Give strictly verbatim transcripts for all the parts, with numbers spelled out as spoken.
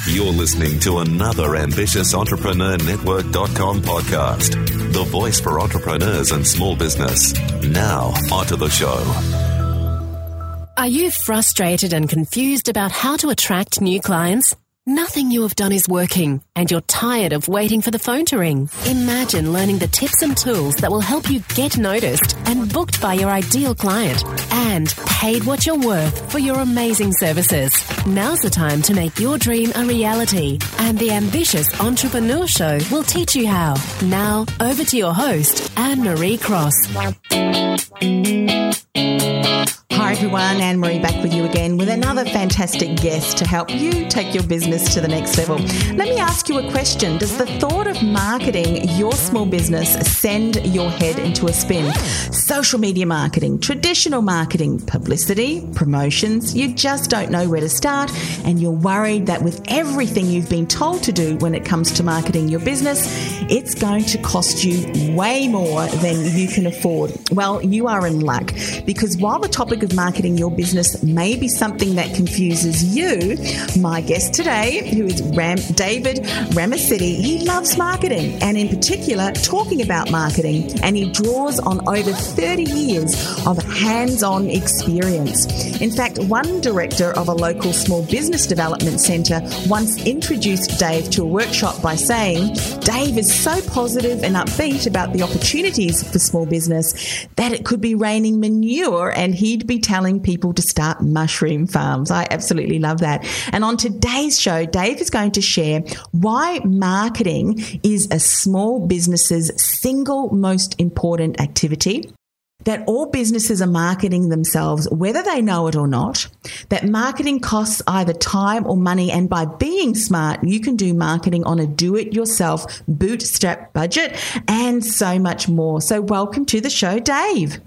You're listening to another Ambitious Entrepreneur Network dot com podcast, the voice for entrepreneurs and small business. Now, onto the show. Are you frustrated and confused about how to attract new clients? Nothing you have done is working, and you're tired of waiting for the phone to ring. Imagine learning the tips and tools that will help you get noticed and booked by your ideal client, and paid what you're worth for your amazing services. Now's the time to make your dream a reality, and the Ambitious Entrepreneur Show will teach you how. Now, over to your host, Anne-Marie Cross. Hi everyone, Anne-Marie back with you again with another fantastic guest to help you take your business to the next level. Let me ask you a question. Does the thought of marketing your small business send your head into a spin? Social media marketing, traditional marketing, publicity, promotions, you just don't know where to start, and you're worried that with everything you've been told to do when it comes to marketing your business, it's going to cost you way more than you can afford. Well, you are in luck, because while the topic of marketing your business may be something that confuses you, my guest today, who is Ram- David Ramasetti, he loves marketing, and in particular talking about marketing, and he draws on over thirty years of hands-on experience. In fact, one director of a local small business development centre once introduced Dave to a workshop by saying, Dave is so positive and upbeat about the opportunities for small business that it could be raining manure and he'd be telling people to start mushroom farms. I absolutely love that. And on today's show, Dave is going to share why marketing is a small business's single most important activity, that all businesses are marketing themselves, whether they know it or not, that marketing costs either time or money, and by being smart, you can do marketing on a do-it-yourself bootstrap budget, and so much more. So welcome to the show, Dave.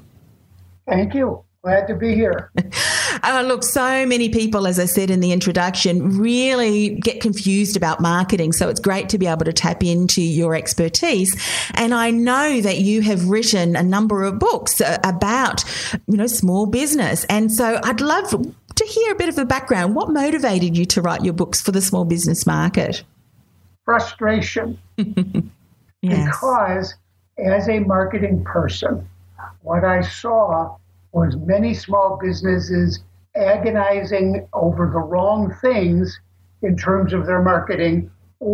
Thank you. Glad to be here. Uh, look, so many people, as I said in the introduction, really get confused about marketing. So it's great to be able to tap into your expertise. And I know that you have written a number of books uh, about, you know, small business. And so I'd love to hear a bit of the background. What motivated you to write your books for the small business market? Frustration. Yes. Because as a marketing person, what I saw was many small businesses agonizing over the wrong things in terms of their marketing,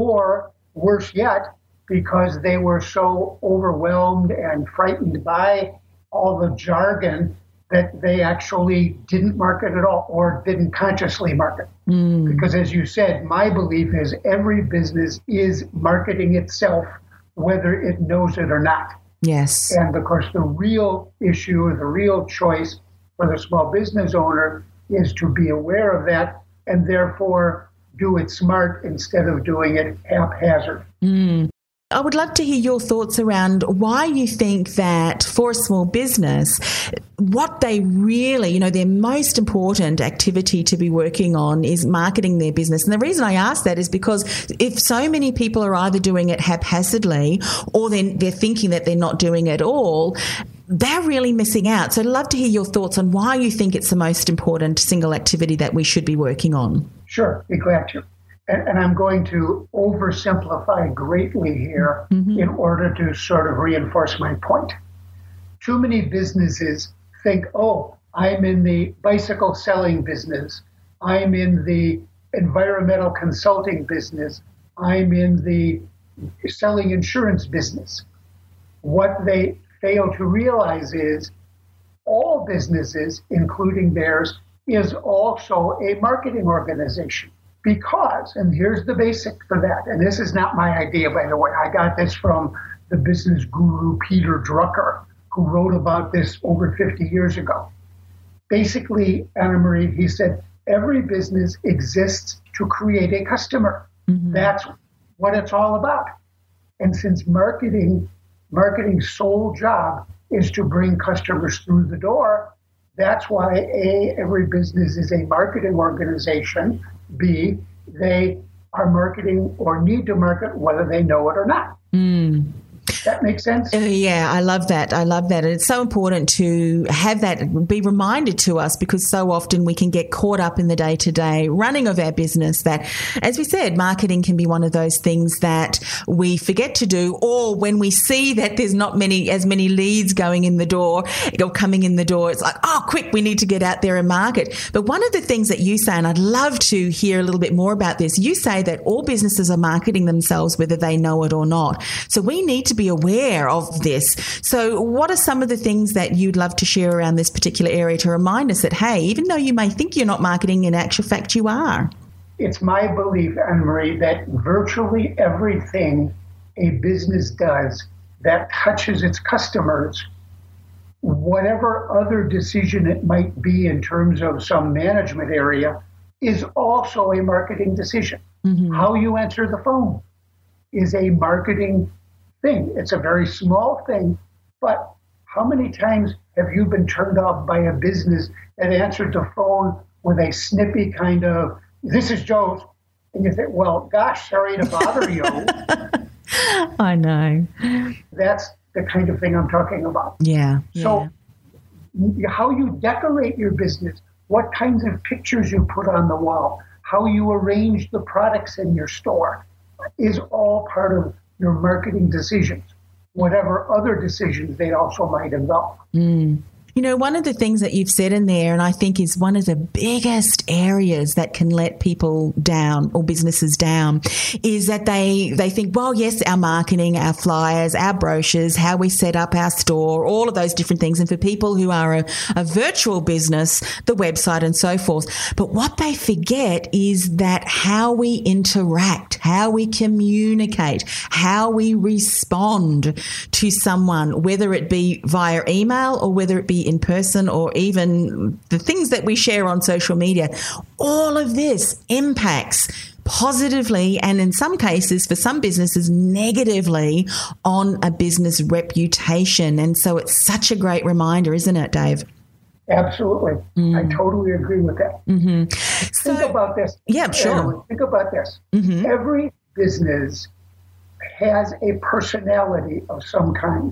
or worse yet, because they were so overwhelmed and frightened by all the jargon that they actually didn't market at all or didn't consciously market. Mm. Because as you said, my belief is every business is marketing itself, whether it knows it or not. Yes. And of course, the real issue or the real choice for the small business owner is to be aware of that and therefore do it smart instead of doing it haphazard. Mm. I would love to hear your thoughts around why you think that for a small business, what they really, you know, their most important activity to be working on is marketing their business. And the reason I ask that is because if so many people are either doing it haphazardly or then they're thinking that they're not doing it at all, they're really missing out. So I'd love to hear your thoughts on why you think it's the most important single activity that we should be working on. Sure, be glad to. And, and I'm going to oversimplify greatly here mm-hmm. in order to sort of reinforce my point. Too many businesses think, oh, I'm in the bicycle selling business. I'm in the environmental consulting business. I'm in the selling insurance business. What they fail to realize is all businesses, including theirs, is also a marketing organization. Because, and here's the basic for that, and this is not my idea, by the way. I got this from the business guru Peter Drucker, who wrote about this over fifty years ago. Basically, Anna-Marie, he said, every business exists to create a customer. Mm-hmm. That's what it's all about. And since marketing, marketing's sole job is to bring customers through the door, that's why A, every business is a marketing organization. B, they are marketing or need to market whether they know it or not. Mm. That makes sense? Uh, yeah, I love that. I love that. And it's so important to have that be reminded to us, because so often we can get caught up in the day-to-day running of our business that, as we said, marketing can be one of those things that we forget to do, or when we see that there's not many as many leads going in the door or coming in the door, it's like, oh, quick, we need to get out there and market. But one of the things that you say, and I'd love to hear a little bit more about this, you say that all businesses are marketing themselves whether they know it or not. So we need to be aware of this. So what are some of the things that you'd love to share around this particular area to remind us that, hey, even though you may think you're not marketing, in actual fact you are? It's my belief, Anne-Marie, that virtually everything a business does that touches its customers, whatever other decision it might be in terms of some management area, is also a marketing decision. Mm-hmm. How you answer the phone is a marketing thing. It's a very small thing, but how many times have you been turned off by a business that answered the phone with a snippy kind of, "This is Joe's," and you think, well, gosh, sorry to bother you. I know. That's the kind of thing I'm talking about. Yeah. So yeah. how you decorate your business, what kinds of pictures you put on the wall, how you arrange the products in your store is all part of your marketing decisions, whatever other decisions they also might involve. Mm. You know, one of the things that you've said in there, and I think is one of the biggest areas that can let people down or businesses down, is that they, they think, well, yes, our marketing, our flyers, our brochures, how we set up our store, all of those different things. And for people who are a, a virtual business, the website and so forth. But what they forget is that how we interact, how we communicate, how we respond to someone, whether it be via email or whether it be in person or even the things that we share on social media, all of this impacts positively and in some cases for some businesses negatively on a business reputation. And so it's such a great reminder, isn't it, Dave? Absolutely. Mm. I totally agree with that. Mm-hmm. Think so, about this. Yeah, sure. Everyone, think about this. Mm-hmm. Every business has a personality of some kind.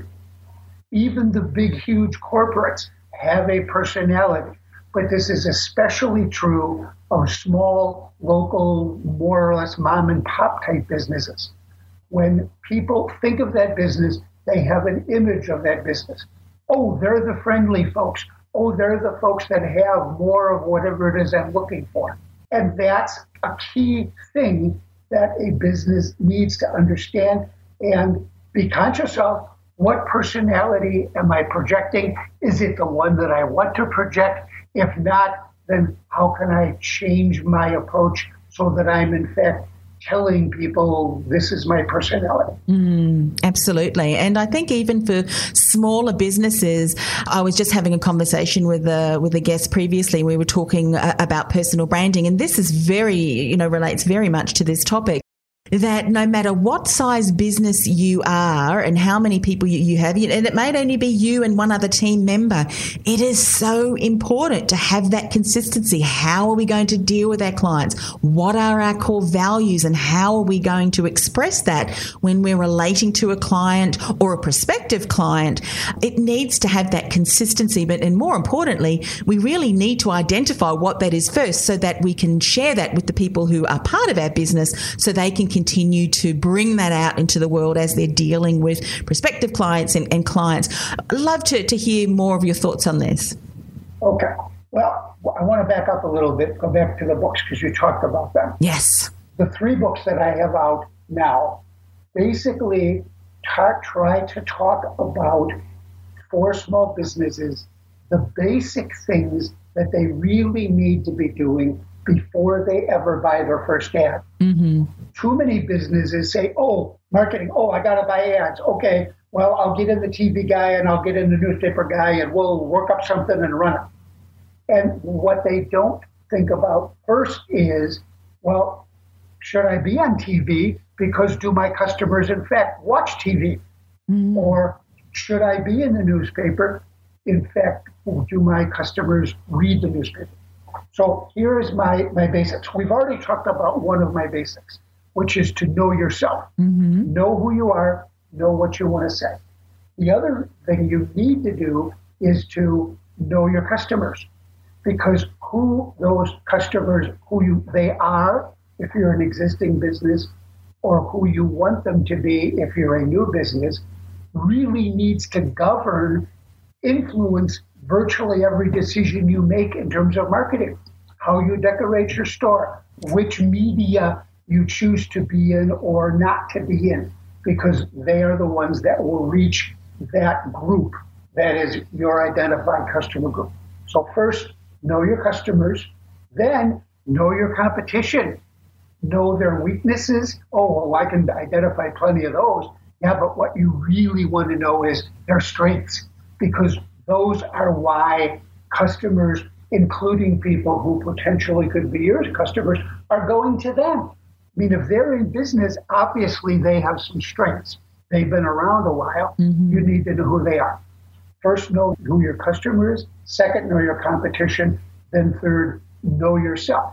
Even the big, huge corporates have a personality. But this is especially true of small, local, more or less mom and pop type businesses. When people think of that business, they have an image of that business. Oh, they're the friendly folks. Oh, they're the folks that have more of whatever it is I'm looking for. And that's a key thing that a business needs to understand and be conscious of. What personality am I projecting? Is it the one that I want to project? If not, then how can I change my approach so that I'm in fact telling people this is my personality? Mm, absolutely. And I think even for smaller businesses, I was just having a conversation with a, with a guest previously. We were talking uh, about personal branding, and this is very, you know, relates very much to this topic. That no matter what size business you are and how many people you, you have, and it may only be you and one other team member, it is so important to have that consistency. How are we going to deal with our clients? What are our core values and how are we going to express that when we're relating to a client or a prospective client? It needs to have that consistency, but and more importantly, we really need to identify what that is first so that we can share that with the people who are part of our business so they can continue to bring that out into the world as they're dealing with prospective clients and, and clients. I'd love to, to hear more of your thoughts on this. Okay. Well, I want to back up a little bit, go back to the books because you talked about them. Yes. The three books that I have out now basically ta- try to talk about, for small businesses, the basic things that they really need to be doing before they ever buy their first ad. Mm-hmm. Too many businesses say, oh, marketing, oh, I got to buy ads. Okay, well, I'll get in the T V guy and I'll get in the newspaper guy and we'll work up something and run it. And what they don't think about first is, well, should I be on T V? Because do my customers, in fact, watch T V? Mm-hmm. Or should I be in the newspaper? In fact, do my customers read the newspaper? So here is my, my basics. We've already talked about one of my basics, which is to know yourself. Mm-hmm. Know who you are, know what you want to say. The other thing you need to do is to know your customers, because who those customers, who you they are if you're an existing business, or who you want them to be if you're a new business, really needs to govern, influence virtually every decision you make in terms of marketing. How you decorate your store, which media you choose to be in or not to be in, because they are the ones that will reach that group that is your identified customer group. So first, know your customers, then know your competition, know their weaknesses. Oh, well, I can identify plenty of those. Yeah, but what you really want to know is their strengths, because those are why customers, including people who potentially could be your customers, are going to them. I mean, if they're in business, obviously they have some strengths. They've been around a while. Mm-hmm. You need to know who they are. First, know who your customer is. Second, know your competition. Then third, know yourself.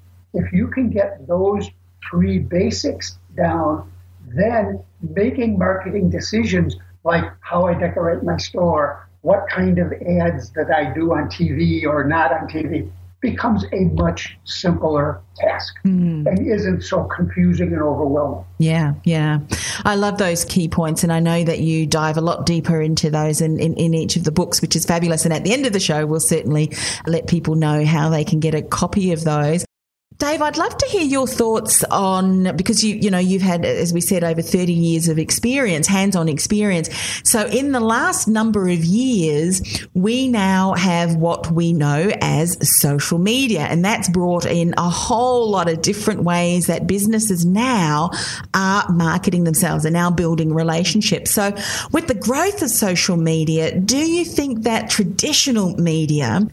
If you can get those three basics down, then making marketing decisions like how I decorate my store, what kind of ads that I do on T V or not on T V, becomes a much simpler task mm. and isn't so confusing and overwhelming. Yeah, yeah. I love those key points, and I know that you dive a lot deeper into those in, in, in each of the books, which is fabulous. And at the end of the show, we'll certainly let people know how they can get a copy of those. Dave, I'd love to hear your thoughts on, because you you know, you've had, as we said, over thirty years of experience, hands-on experience. So in the last number of years, we now have what we know as social media, and that's brought in a whole lot of different ways that businesses now are marketing themselves and now building relationships. So with the growth of social media, do you think that traditional media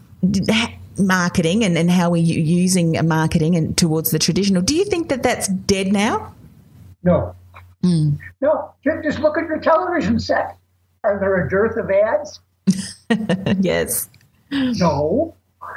marketing and, and how we're using marketing and towards the traditional, do you think that that's dead now? No. Mm. No. Just look at your television set. Are there a dearth of ads? Yes. No.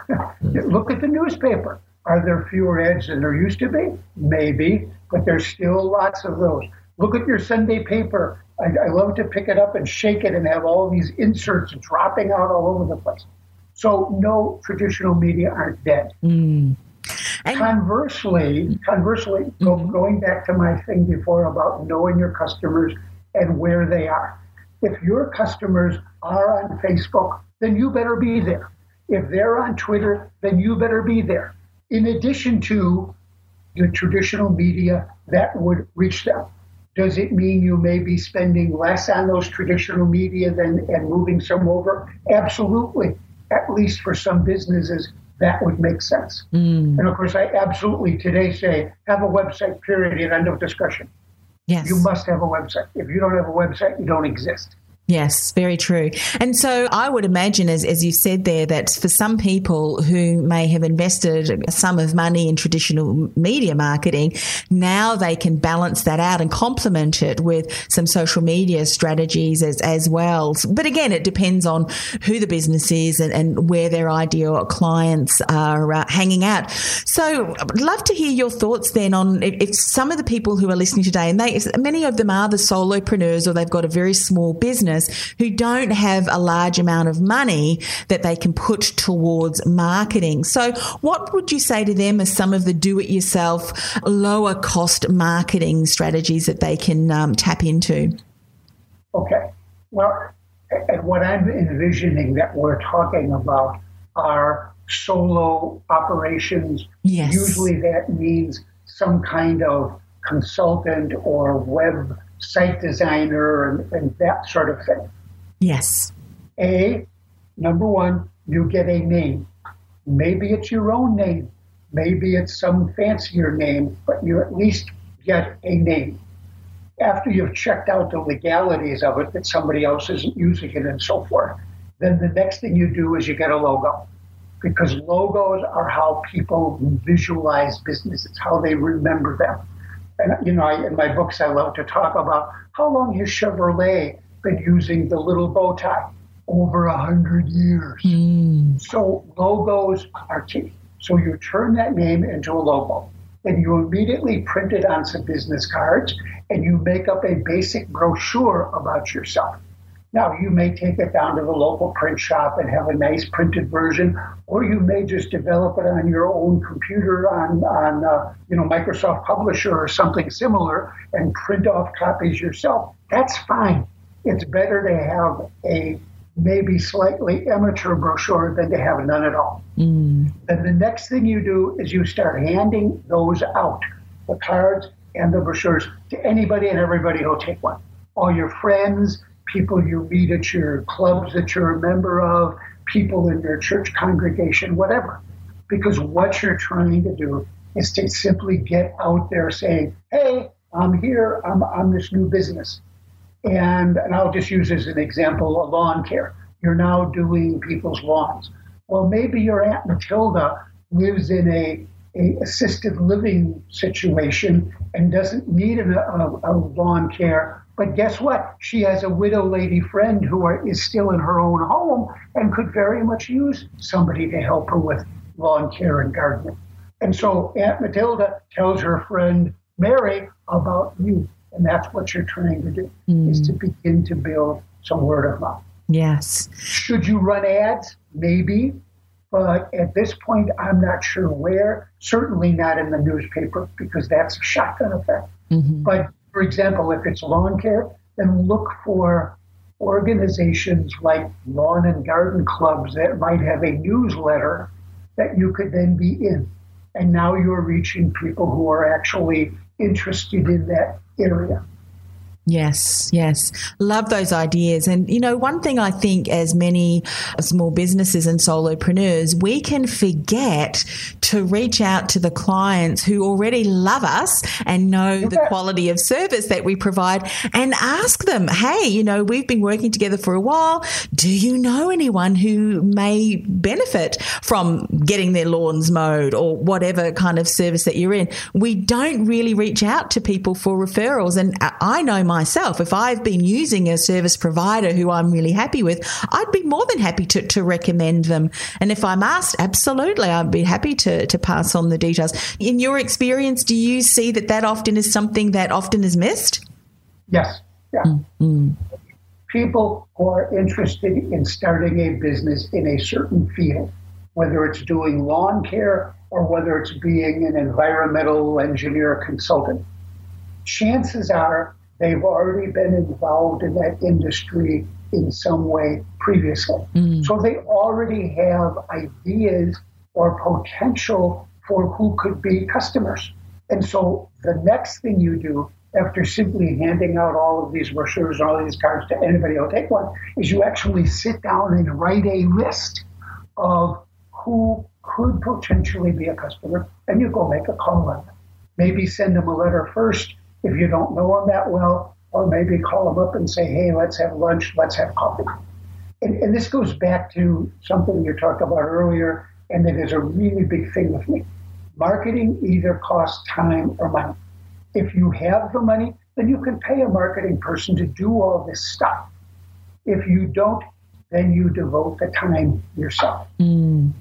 Look at the newspaper. Are there fewer ads than there used to be? Maybe, but there's still lots of those. Look at your Sunday paper. I, I love to pick it up and shake it and have all these inserts dropping out all over the place. So no, traditional media aren't dead. Mm. And conversely, conversely, mm-hmm. go, going back to my thing before about knowing your customers and where they are. If your customers are on Facebook, then you better be there. If they're on Twitter, then you better be there. In addition to the traditional media that would reach them. Does it mean you may be spending less on those traditional media than and moving some over? Absolutely. At least for some businesses, that would make sense. Mm. And of course, I absolutely today say, have a website, period, end of discussion. Yes. You must have a website. If you don't have a website, you don't exist. Yes, very true. And so I would imagine, as, as you said there, that for some people who may have invested a sum of money in traditional media marketing, now they can balance that out and complement it with some social media strategies as, as well. But again, it depends on who the business is and, and where their ideal clients are uh, hanging out. So I'd love to hear your thoughts then on if, if some of the people who are listening today, and they, many of them are the solopreneurs or they've got a very small business, who don't have a large amount of money that they can put towards marketing. So what would you say to them as some of the do-it-yourself, lower-cost marketing strategies that they can um, tap into? Okay. Well, and what I'm envisioning that we're talking about are solo operations. Yes. Usually that means some kind of consultant or web site designer and, and that sort of thing. Yes. A, number one, you get a name. Maybe it's your own name. Maybe it's some fancier name, but you at least get a name. After you've checked out the legalities of it, that somebody else isn't using it and so forth, then the next thing you do is you get a logo. Because logos are how people visualize businesses, how they remember them. And, you know, I, in my books, I love to talk about how long has Chevrolet been using the little bow tie? Over a hundred years. Mm. So logos are key. So you turn that name into a logo. then you immediately print it on some business cards and you make up a basic brochure about yourself. Now, you may take it down to the local print shop and have a nice printed version, or you may just develop it on your own computer on, on uh, you know, Microsoft Publisher or something similar and print off copies yourself. That's fine. It's better to have a maybe slightly amateur brochure than to have none at all. Mm. Then the next thing you do is you start handing those out, the cards and the brochures, to anybody and everybody who'll take one. All your friends, people you meet at your clubs that you're a member of, people in your church congregation, whatever. Because what you're trying to do is to simply get out there saying, hey, I'm here, I'm on this new business. And, and I'll just use as an example, a lawn care. You're now doing people's lawns. Well, maybe your Aunt Matilda lives in a, a assisted living situation and doesn't need a, a, a lawn care. But guess what? She has a widow lady friend who are, is still in her own home and could very much use somebody to help her with lawn care and gardening. And so Aunt Matilda tells her friend Mary about you. And that's what you're trying to do, mm. is to begin to build some word of mouth. Yes. Should you run ads? Maybe. But at this point, I'm not sure where. Certainly not in the newspaper, because that's a shotgun effect. Mm-hmm. But for example, if it's lawn care, then look for organizations like lawn and garden clubs that might have a newsletter that you could then be in. And now you're reaching people who are actually interested in that area. Yes, yes. Love those ideas. And, you know, one thing I think as many small businesses and solopreneurs, we can forget to reach out to the clients who already love us and know okay. the quality of service that we provide and ask them, hey, you know, we've been working together for a while. Do you know anyone who may benefit from getting their lawns mowed or whatever kind of service that you're in? We don't really reach out to people for referrals. And I know myself, if I've been using a service provider who I'm really happy with, I'd be more than happy to, to recommend them. And if I'm asked, absolutely, I'd be happy to, to pass on the details. In your experience, do you see that that often is something that often is missed? Yes. Yeah. Mm-hmm. People who are interested in starting a business in a certain field, whether it's doing lawn care or whether it's being an environmental engineer consultant, chances are they've already been involved in that industry in some way previously. Mm. So they already have ideas or potential for who could be customers. And so the next thing you do after simply handing out all of these brochures and all these cards to anybody who'll take one is you actually sit down and write a list of who could potentially be a customer, and you go make a call on them. Maybe send them a letter first if you don't know them that well, or maybe call them up and say, hey, let's have lunch, let's have coffee. And, and this goes back to something you talked about earlier, and it is a really big thing with me. Marketing either costs time or money. If you have the money, then you can pay a marketing person to do all this stuff. If you don't, then you devote the time yourself. Mm.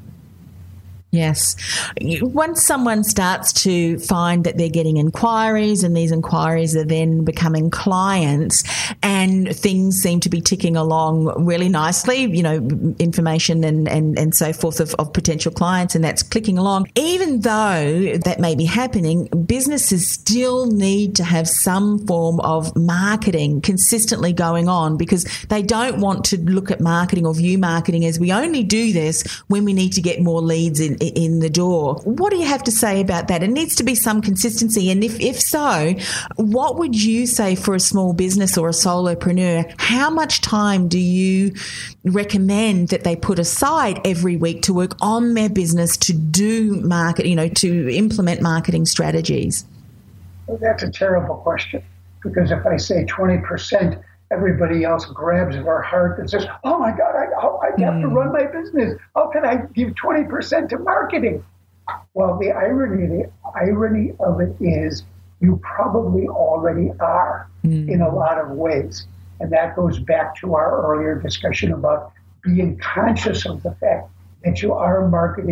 Yes. Once someone starts to find that they're getting inquiries and these inquiries are then becoming clients and things seem to be ticking along really nicely, you know, information and, and, and so forth of, of potential clients, and that's clicking along, even though that may be happening, businesses still need to have some form of marketing consistently going on, because they don't want to look at marketing or view marketing as we only do this when we need to get more leads in in the door. What do you have to say about that? It needs to be some consistency. And if, if so, what would you say for a small business or a solopreneur? How much time do you recommend that they put aside every week to work on their business, to do market, you know, to implement marketing strategies? Well, that's a terrible question, because if I say twenty percent, everybody else grabs their heart and says, oh my God, I, I have mm. to run my business. How can I give twenty percent to marketing? Well, the irony, the irony of it is you probably already are mm. in a lot of ways. And that goes back to our earlier discussion about being conscious of the fact that you are marketing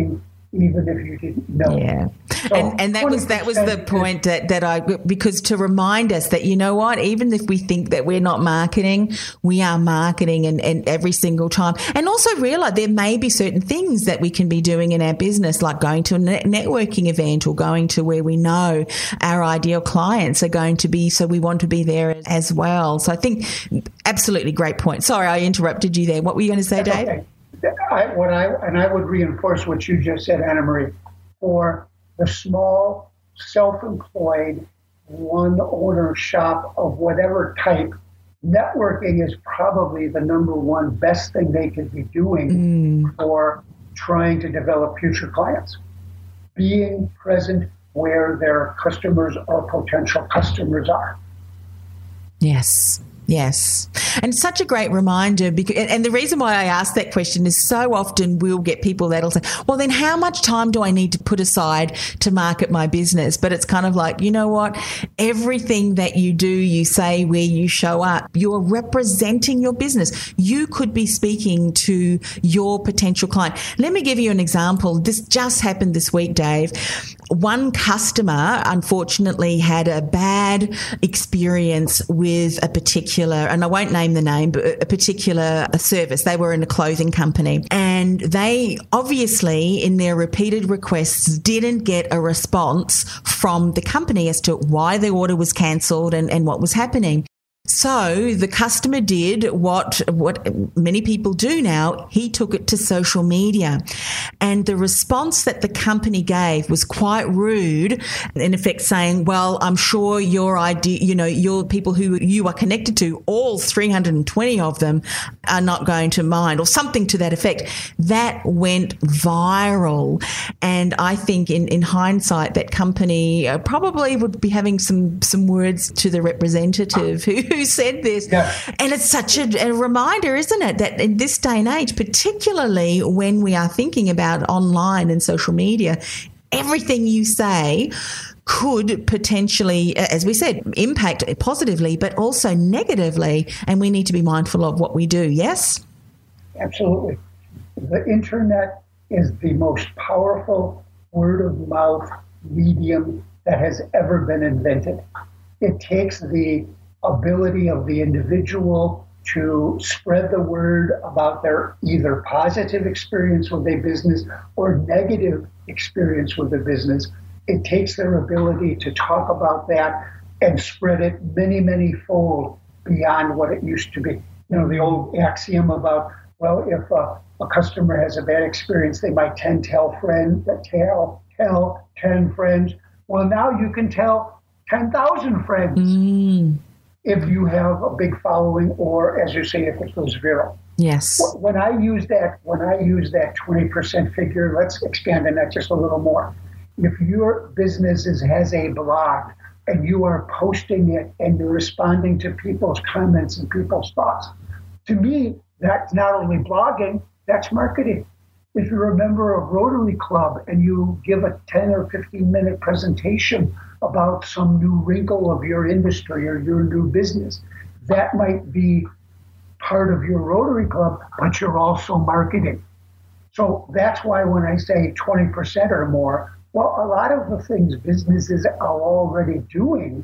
even if you didn't know. Yeah. So and and that was that was the point that, that I, because to remind us that, you know what, even if we think that we're not marketing, we are marketing and, and every single time. And also realize there may be certain things that we can be doing in our business, like going to a net- networking event or going to where we know our ideal clients are going to be. So we want to be there as well. So I think absolutely great point. Sorry, I interrupted you there. What were you going to say, Dave? Okay. I, what I and I would reinforce what you just said, Anna Marie. For the small, self-employed, one-owner shop of whatever type, networking is probably the number one best thing they could be doing mm. for trying to develop future clients. Being present where their customers or potential customers are. Yes. Yes. And such a great reminder, because, and the reason why I ask that question is so often we'll get people that'll say, well, then how much time do I need to put aside to market my business? But it's kind of like, you know what? Everything that you do, you say, where you show up, you're representing your business. You could be speaking to your potential client. Let me give you an example. This just happened this week, Dave. One customer, unfortunately, had a bad experience with a particular, and I won't name the name, but a particular service. They were in a clothing company, and they obviously, in their repeated requests, didn't get a response from the company as to why the order was cancelled and, and what was happening. So the customer did what what many people do now. He took it to social media, and the response that the company gave was quite rude, in effect saying, well, I'm sure your idea, you know, your people who you are connected to, all three hundred twenty of them, are not going to mind, or something to that effect. That went viral. And I think in, in hindsight, that company uh, probably would be having some, some words to the representative who who said this. Yeah. And it's such a, a reminder, isn't it, that in this day and age, particularly when we are thinking about online and social media, everything you say could potentially, as we said, impact positively, but also negatively. And we need to be mindful of what we do. Yes? Absolutely. The internet is the most powerful word of mouth medium that has ever been invented. It takes the ability of the individual to spread the word about their either positive experience with a business or negative experience with a business. It takes their ability to talk about that and spread it many, many fold beyond what it used to be. You know, the old axiom about, well, if a, a customer has a bad experience, they might ten tell friends, tell, tell ten friends. Well, now you can tell ten thousand friends. Mm. If you have a big following, or as you say, if it goes viral. Yes. When I use that, when I use that twenty percent figure, let's expand on that just a little more. If your business is, has a blog and you are posting it and you're responding to people's comments and people's thoughts, to me, that's not only blogging, that's marketing. If you're a member of Rotary Club and you give a ten or fifteen minute presentation about some new wrinkle of your industry or your new business, that might be part of your Rotary Club, but you're also marketing. So that's why when I say twenty percent or more, well, a lot of the things businesses are already doing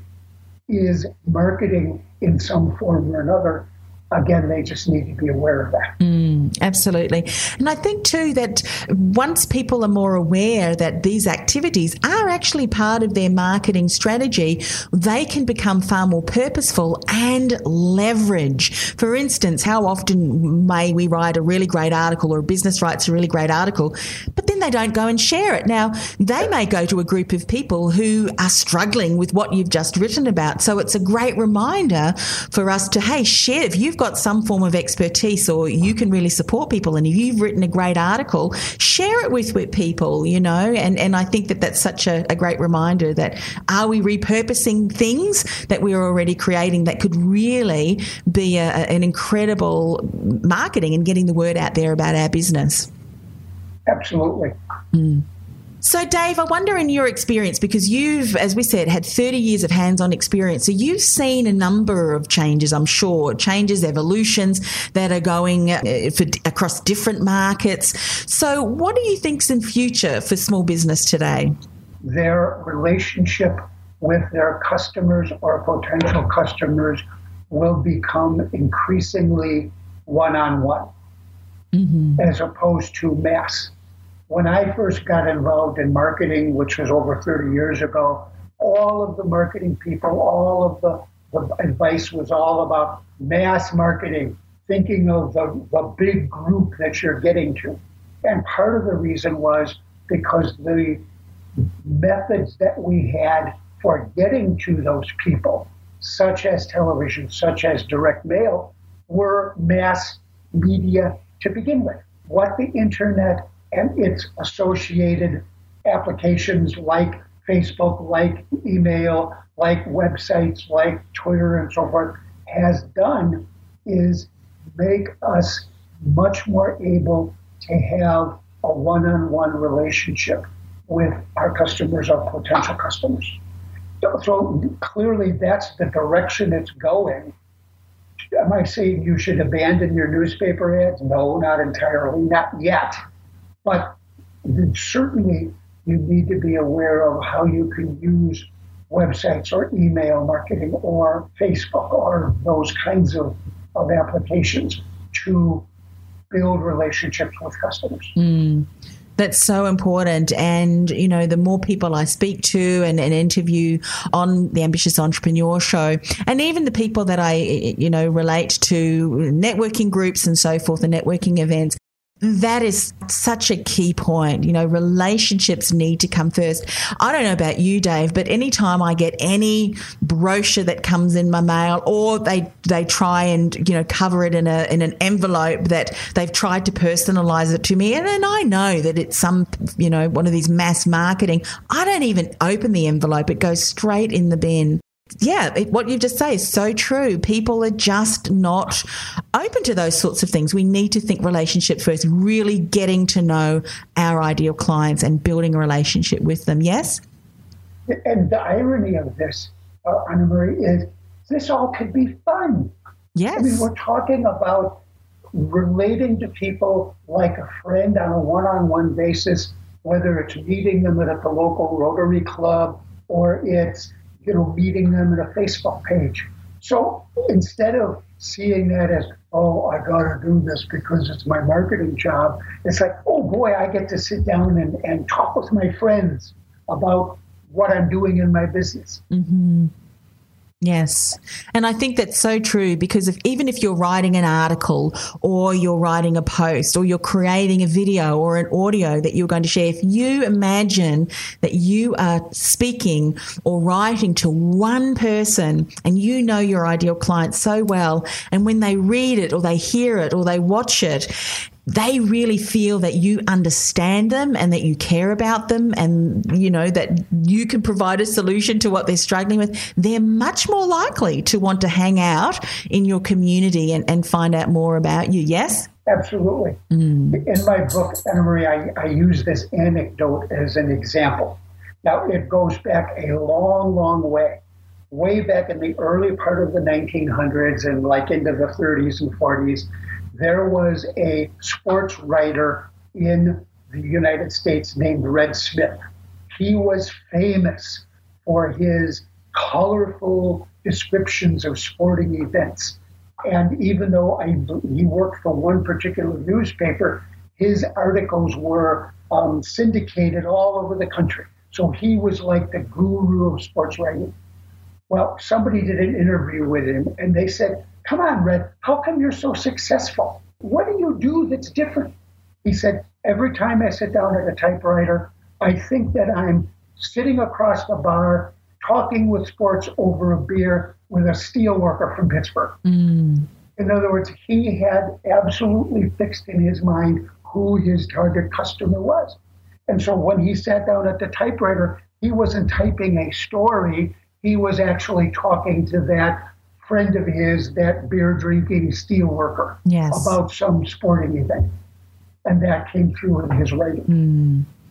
is marketing in some form or another. Again, they just need to be aware of that. Mm, absolutely. And I think, too, that once people are more aware that these activities are actually part of their marketing strategy, they can become far more purposeful and leverage. For instance, how often may we write a really great article, or a business writes a really great article, but then they don't go and share it. Now, they may go to a group of people who are struggling with what you've just written about. So it's a great reminder for us to, hey, share. If you've got some form of expertise, or you can really support people, and if you've written a great article, share it with, with people, you know, and, and I think that that's such a, a great reminder that are we repurposing things that we are already creating that could really be a, an incredible marketing and getting the word out there about our business. Absolutely. Mm. So, Dave, I wonder in your experience, because you've, as we said, had thirty years of hands-on experience, so you've seen a number of changes, I'm sure, changes, evolutions that are going uh, for, across different markets. So what do you think's in future for small business today? Their relationship with their customers or potential customers will become increasingly one-on-one, mm-hmm. as opposed to mass. When I first got involved in marketing, which was over thirty years ago, all of the marketing people, all of the, the advice was all about mass marketing, thinking of the, the big group that you're getting to. And part of the reason was because the methods that we had for getting to those people, such as television, such as direct mail, were mass media to begin with. What the internet and its associated applications like Facebook, like email, like websites, like Twitter and so forth has done is make us much more able to have a one-on-one relationship with our customers or potential customers. So, so clearly that's the direction it's going. Am I saying you should abandon your newspaper ads? No, not entirely, not yet. But certainly you need to be aware of how you can use websites or email marketing or Facebook or those kinds of, of applications to build relationships with customers. Mm. That's so important. And, you know, the more people I speak to and, and interview on the Ambitious Entrepreneur Show, and even the people that I, you know, relate to networking groups and so forth, and networking events, that is such a key point. You know, relationships need to come first. I don't know about you, Dave, but anytime I get any brochure that comes in my mail, or they they try and, you know, cover it in a in an envelope that they've tried to personalize it to me, and then I know that it's some, you know, one of these mass marketing, I don't even open the envelope. It goes straight in the bin. Yeah, it, what you just say is so true. People are just not open to those sorts of things. We need to think relationship first, really getting to know our ideal clients and building a relationship with them. Yes? And the irony of this, uh, Anna Marie, is this all could be fun. Yes. I mean, we're talking about relating to people like a friend on a one-on-one basis, whether it's meeting them at the local Rotary Club or it's you know, meeting them at a Facebook page. So instead of seeing that as, oh, I got to do this because it's my marketing job, it's like, oh boy, I get to sit down and, and talk with my friends about what I'm doing in my business. Mm-hmm. Yes. And I think that's so true, because if, even if you're writing an article or you're writing a post or you're creating a video or an audio that you're going to share, if you imagine that you are speaking or writing to one person and you know your ideal client so well, and when they read it or they hear it or they watch it, they really feel that you understand them and that you care about them, and, you know, that you can provide a solution to what they're struggling with, they're much more likely to want to hang out in your community and, and find out more about you. Yes? Absolutely. Mm. In my book, Anna Marie, I, I use this anecdote as an example. Now, it goes back a long, long way. Way back in the early part of the nineteen hundreds and like into the thirties and forties, there was a sports writer in the United States named Red Smith. He was famous for his colorful descriptions of sporting events. And even though I, he worked for one particular newspaper, his articles were um, syndicated all over the country. So he was like the guru of sports writing. Well, somebody did an interview with him, and they said, come on, Red, how come you're so successful? What do you do that's different? He said, every time I sit down at a typewriter, I think that I'm sitting across the bar, talking with sports over a beer with a steel worker from Pittsburgh. Mm. In other words, he had absolutely fixed in his mind who his target customer was. And so when he sat down at the typewriter, he wasn't typing a story. He was actually talking to that friend of his, that beer-drinking steel worker, yes, about some sporting event. And that came through in his writing. Mm.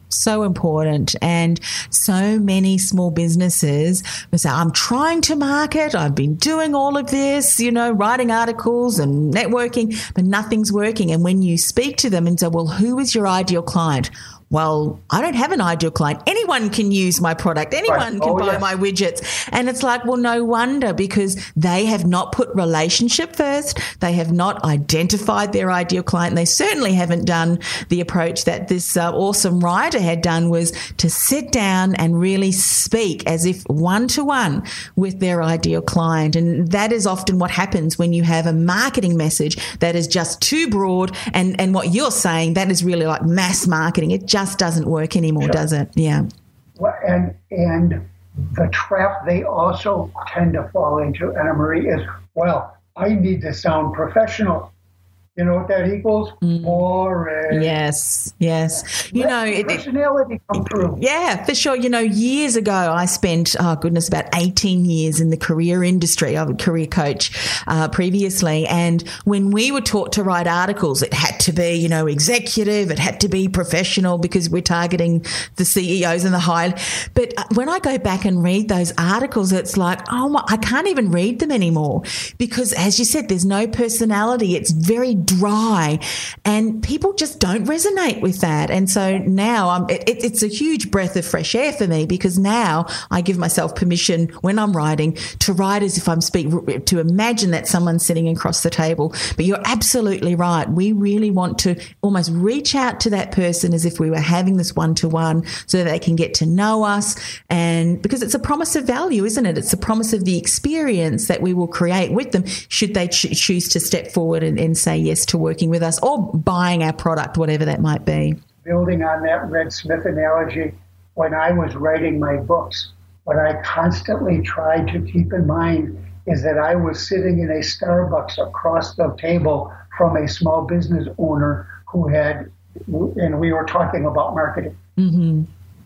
So important. And so many small businesses will say, I'm trying to market, I've been doing all of this, you know, writing articles and networking, but nothing's working. And when you speak to them and say, well, who is your ideal client? Well, I don't have an ideal client. Anyone can use my product. Anyone right. can oh, buy yes. my widgets. And it's like, well, no wonder, because they have not put relationship first. They have not identified their ideal client. They certainly haven't done the approach that this uh, awesome writer had done, was to sit down and really speak as if one-to-one with their ideal client. And that is often what happens when you have a marketing message that is just too broad. And, and what you're saying, that is really like mass marketing. It just doesn't work anymore, sure. does it? Yeah. Well, and and the trap they also tend to fall into, Anna Marie, is, well, I need to sound professional. You know what that equals? Mm. Boring. Yes, yes. You Let know, it, personality come through. Yeah, for sure. You know, years ago, I spent, oh goodness, about eighteen years in the career industry. I was a career coach uh, previously. And when we were taught to write articles, it had to be, you know, executive. It had to be professional, because we're targeting the C E Os and the high. But when I go back and read those articles, it's like, oh my, I can't even read them anymore, because as you said, there's no personality. It's very dry, and people just don't resonate with that. And so now I'm, it, it's a huge breath of fresh air for me, because now I give myself permission when I'm writing to write as if I'm speaking, to imagine that someone's sitting across the table. But you're absolutely right. We really want to almost reach out to that person as if we were having this one-to-one, so that they can get to know us. And because it's a promise of value, isn't it? It's a promise of the experience that we will create with them, should they ch- choose to step forward and, and say yes to working with us or buying our product, whatever that might be. Building on that Red Smith analogy, when I was writing my books, what I constantly tried to keep in mind is that I was sitting in a Starbucks across the table from a small business owner who had, and we were talking about marketing. Mm-hmm.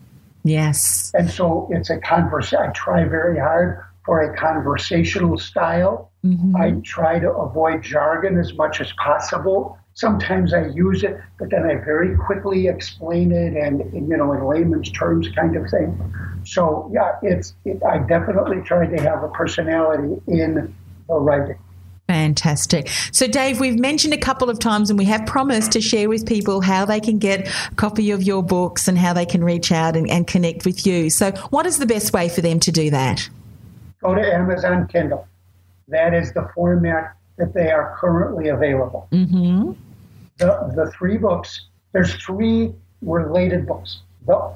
Yes. And so it's a conversation. I try very hard for a conversational style. Mm-hmm. I try to avoid jargon as much as possible. Sometimes I use it, but then I very quickly explain it, and, and you know, in layman's terms kind of thing. So yeah, it's it, I definitely try to have a personality in the writing. Fantastic. So, Dave, we've mentioned a couple of times, and we have promised to share with people how they can get a copy of your books and how they can reach out and, and connect with you. So what is the best way for them to do that? Go to Amazon Kindle. That is the format that they are currently available. Mm-hmm. The the three books, there's three related books. The,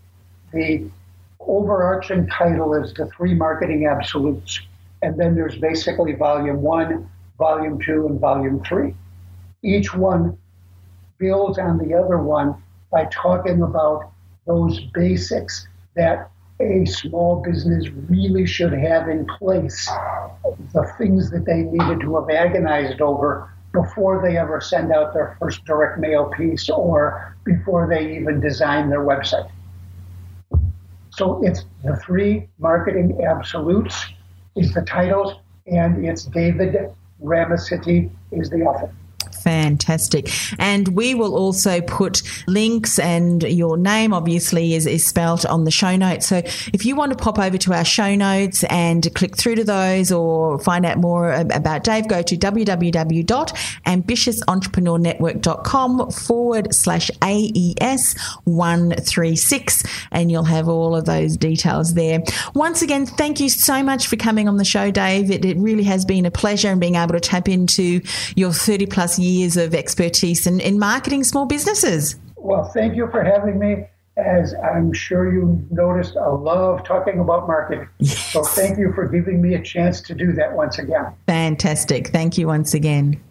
the overarching title is The Three Marketing Absolutes. And then there's basically volume one, volume two, and volume three. Each one builds on the other one by talking about those basics that a small business really should have in place, the things that they needed to have agonized over before they ever send out their first direct mail piece or before they even design their website. So it's The Three Marketing Absolutes is the titles, and it's David Ramosity is the author. Fantastic. And we will also put links, and your name obviously is, is spelled on the show notes. So if you want to pop over to our show notes and click through to those or find out more about Dave, go to www.ambitiousentrepreneur network.com forward slash AES one three six, and you'll have all of those details there. Once again, thank you so much for coming on the show, Dave. It, it really has been a pleasure, and being able to tap into your thirty plus years years of expertise in, in marketing small businesses. Well, thank you for having me. As I'm sure you noticed, I love talking about marketing. Yes. So thank you for giving me a chance to do that once again. Fantastic. Thank you once again.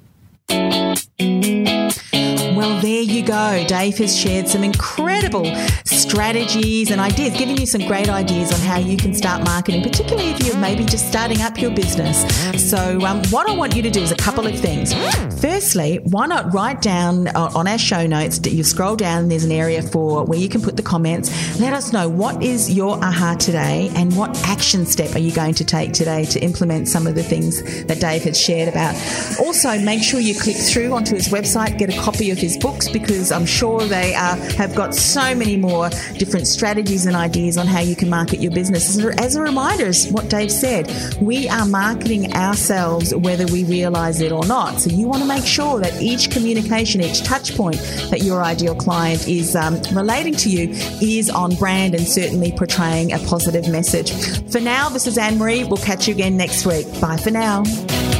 Well, there you go. Dave has shared some incredible strategies and ideas, giving you some great ideas on how you can start marketing, particularly if you're maybe just starting up your business. So um, what I want you to do is a couple of things. Firstly, why not write down uh, on our show notes, you scroll down and there's an area for where you can put the comments. Let us know what is your aha today and what action step are you going to take today to implement some of the things that Dave has shared about. Also, make sure you click through onto his website, get a copy of his his books, because I'm sure they uh, have got so many more different strategies and ideas on how you can market your business. As a reminder, as what Dave said, we are marketing ourselves whether we realize it or not. So you want to make sure that each communication, each touch point that your ideal client is um, relating to you is on brand and certainly portraying a positive message. For now, this is Anne-Marie. We'll catch you again next week. Bye for now.